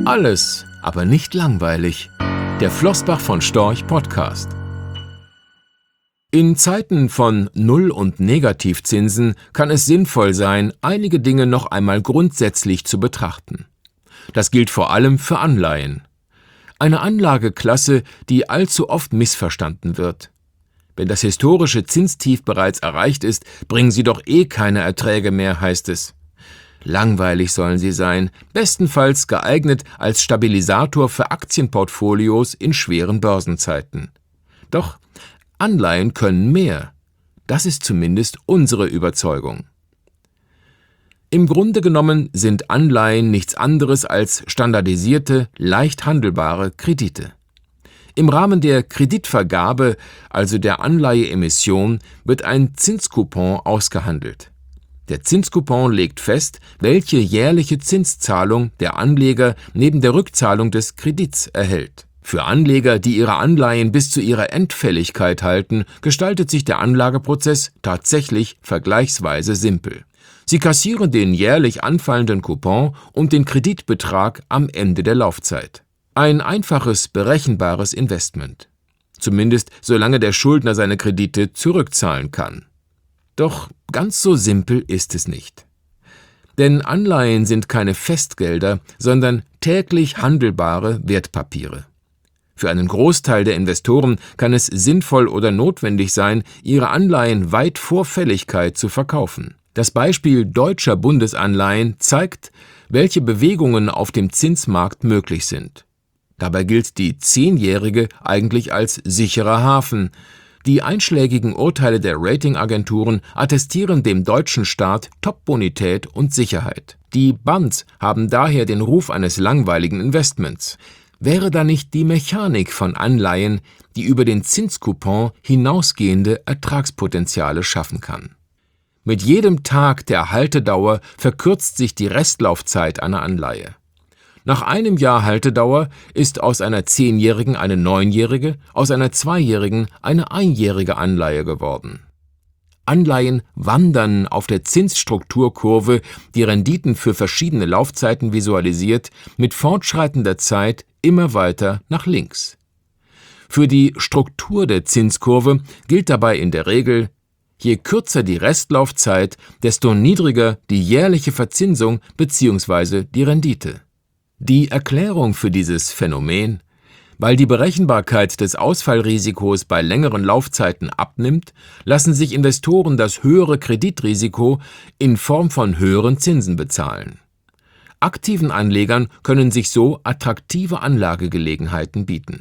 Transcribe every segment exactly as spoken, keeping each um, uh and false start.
Alles, aber nicht langweilig. Der Flossbach von Storch Podcast. In Zeiten von Null- und Negativzinsen kann es sinnvoll sein, einige Dinge noch einmal grundsätzlich zu betrachten. Das gilt vor allem für Anleihen. Eine Anlageklasse, die allzu oft missverstanden wird. Wenn das historische Zinstief bereits erreicht ist, bringen sie doch eh keine Erträge mehr, heißt es. Langweilig sollen sie sein, bestenfalls geeignet als Stabilisator für Aktienportfolios in schweren Börsenzeiten. Doch Anleihen können mehr. Das ist zumindest unsere Überzeugung. Im Grunde genommen sind Anleihen nichts anderes als standardisierte, leicht handelbare Kredite. Im Rahmen der Kreditvergabe, also der Anleiheemission, wird ein Zinscoupon ausgehandelt. Der Zinscoupon legt fest, welche jährliche Zinszahlung der Anleger neben der Rückzahlung des Kredits erhält. Für Anleger, die ihre Anleihen bis zu ihrer Endfälligkeit halten, gestaltet sich der Anlageprozess tatsächlich vergleichsweise simpel. Sie kassieren den jährlich anfallenden Coupon und den Kreditbetrag am Ende der Laufzeit. Ein einfaches, berechenbares Investment. Zumindest solange der Schuldner seine Kredite zurückzahlen kann. Doch ganz so simpel ist es nicht. Denn Anleihen sind keine Festgelder, sondern täglich handelbare Wertpapiere. Für einen Großteil der Investoren kann es sinnvoll oder notwendig sein, ihre Anleihen weit vor Fälligkeit zu verkaufen. Das Beispiel deutscher Bundesanleihen zeigt, welche Bewegungen auf dem Zinsmarkt möglich sind. Dabei gilt die zehnjährige eigentlich als sicherer Hafen. Die einschlägigen Urteile der Ratingagenturen attestieren dem deutschen Staat Top-Bonität und Sicherheit. Die Bonds haben daher den Ruf eines langweiligen Investments. Wäre da nicht die Mechanik von Anleihen, die über den Zinscoupon hinausgehende Ertragspotenziale schaffen kann? Mit jedem Tag der Haltedauer verkürzt sich die Restlaufzeit einer Anleihe. Nach einem Jahr Haltedauer ist aus einer zehnjährigen eine neunjährige, aus einer zweijährigen eine einjährige Anleihe geworden. Anleihen wandern auf der Zinsstrukturkurve, die Renditen für verschiedene Laufzeiten visualisiert, mit fortschreitender Zeit immer weiter nach links. Für die Struktur der Zinskurve gilt dabei in der Regel: Je kürzer die Restlaufzeit, desto niedriger die jährliche Verzinsung bzw. die Rendite. Die Erklärung für dieses Phänomen: Weil die Berechenbarkeit des Ausfallrisikos bei längeren Laufzeiten abnimmt, lassen sich Investoren das höhere Kreditrisiko in Form von höheren Zinsen bezahlen. Aktiven Anlegern können sich so attraktive Anlagegelegenheiten bieten.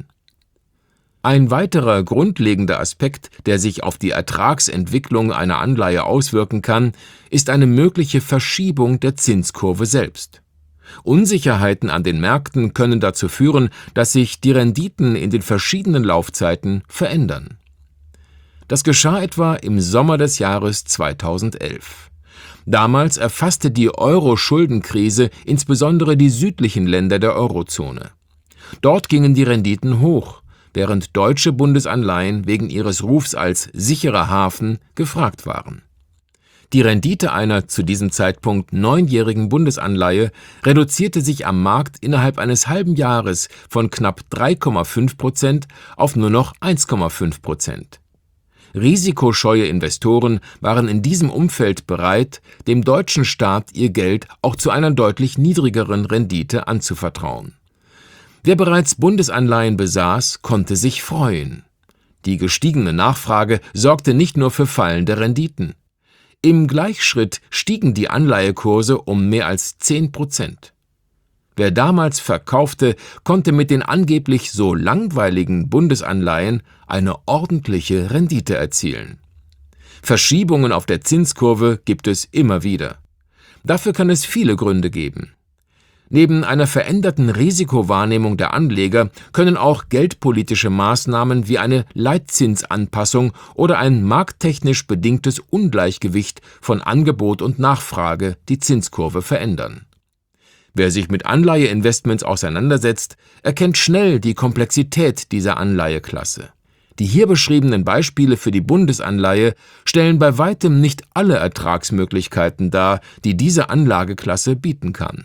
Ein weiterer grundlegender Aspekt, der sich auf die Ertragsentwicklung einer Anleihe auswirken kann, ist eine mögliche Verschiebung der Zinskurve selbst. Unsicherheiten an den Märkten können dazu führen, dass sich die Renditen in den verschiedenen Laufzeiten verändern. Das geschah etwa im Sommer des Jahres zweitausendelf. Damals erfasste die Euro-Schuldenkrise insbesondere die südlichen Länder der Eurozone. Dort gingen die Renditen hoch, während deutsche Bundesanleihen wegen ihres Rufs als sicherer Hafen gefragt waren. Die Rendite einer zu diesem Zeitpunkt neunjährigen Bundesanleihe reduzierte sich am Markt innerhalb eines halben Jahres von knapp drei Komma fünf Prozent auf nur noch eins Komma fünf Prozent. Risikoscheue Investoren waren in diesem Umfeld bereit, dem deutschen Staat ihr Geld auch zu einer deutlich niedrigeren Rendite anzuvertrauen. Wer bereits Bundesanleihen besaß, konnte sich freuen. Die gestiegene Nachfrage sorgte nicht nur für fallende Renditen. Im Gleichschritt stiegen die Anleihekurse um mehr als zehn Prozent. Wer damals verkaufte, konnte mit den angeblich so langweiligen Bundesanleihen eine ordentliche Rendite erzielen. Verschiebungen auf der Zinskurve gibt es immer wieder. Dafür kann es viele Gründe geben. Neben einer veränderten Risikowahrnehmung der Anleger können auch geldpolitische Maßnahmen wie eine Leitzinsanpassung oder ein markttechnisch bedingtes Ungleichgewicht von Angebot und Nachfrage die Zinskurve verändern. Wer sich mit Anleiheinvestments auseinandersetzt, erkennt schnell die Komplexität dieser Anleiheklasse. Die hier beschriebenen Beispiele für die Bundesanleihe stellen bei weitem nicht alle Ertragsmöglichkeiten dar, die diese Anlageklasse bieten kann.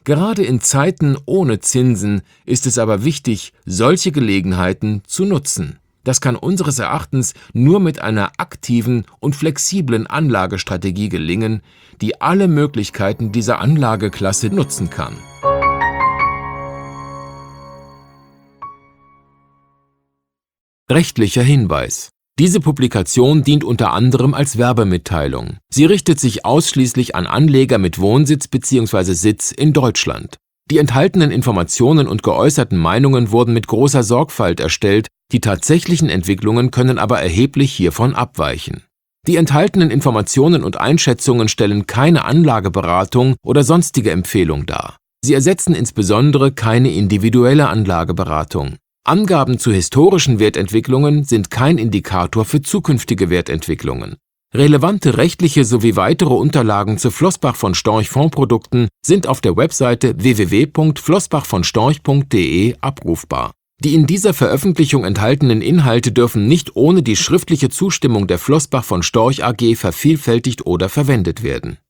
Gerade in Zeiten ohne Zinsen ist es aber wichtig, solche Gelegenheiten zu nutzen. Das kann unseres Erachtens nur mit einer aktiven und flexiblen Anlagestrategie gelingen, die alle Möglichkeiten dieser Anlageklasse nutzen kann. Rechtlicher Hinweis: Diese Publikation dient unter anderem als Werbemitteilung. Sie richtet sich ausschließlich an Anleger mit Wohnsitz bzw. Sitz in Deutschland. Die enthaltenen Informationen und geäußerten Meinungen wurden mit großer Sorgfalt erstellt, die tatsächlichen Entwicklungen können aber erheblich hiervon abweichen. Die enthaltenen Informationen und Einschätzungen stellen keine Anlageberatung oder sonstige Empfehlung dar. Sie ersetzen insbesondere keine individuelle Anlageberatung. Angaben zu historischen Wertentwicklungen sind kein Indikator für zukünftige Wertentwicklungen. Relevante rechtliche sowie weitere Unterlagen zu Flossbach von Storch Fondsprodukten sind auf der Webseite w w w punkt flossbach von storch punkt de abrufbar. Die in dieser Veröffentlichung enthaltenen Inhalte dürfen nicht ohne die schriftliche Zustimmung der Flossbach von Storch A G vervielfältigt oder verwendet werden.